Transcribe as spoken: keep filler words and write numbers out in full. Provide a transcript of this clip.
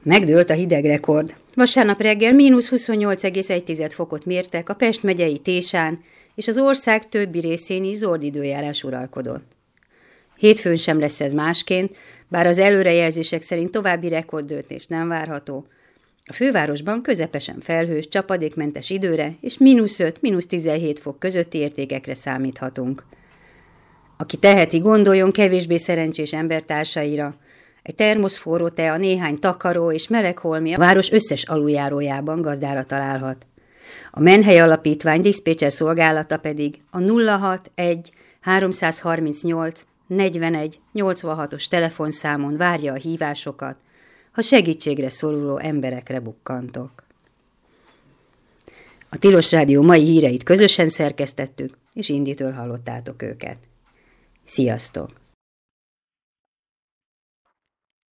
Megdőlt a hidegrekord. Vasárnap reggel mínusz huszonnyolc egész egy fokot mértek a Pest megyei Tésán, és az ország többi részén is zord időjárás uralkodott. Hétfőn sem lesz ez másként, bár az előrejelzések szerint további rekorddöntés nem várható. A fővárosban közepesen felhős, csapadékmentes időre és mínusz öt, mínusz tizenhét fok közötti értékekre számíthatunk. Aki teheti, gondoljon kevésbé szerencsés embertársaira. Egy termosz forró tea, néhány takaró és meleg holmi a város összes aluljárójában gazdára találhat. A Menhely Alapítvány diszpécser szolgálata pedig a nulla hat egy háromszázharmincnyolc negyvenegy nyolcvanhatos telefonszámon várja a hívásokat, ha segítségre szoruló emberekre bukkantok. A Tilos Rádió mai híreit közösen szerkesztettük, és Inditől hallottátok őket. Sziasztok!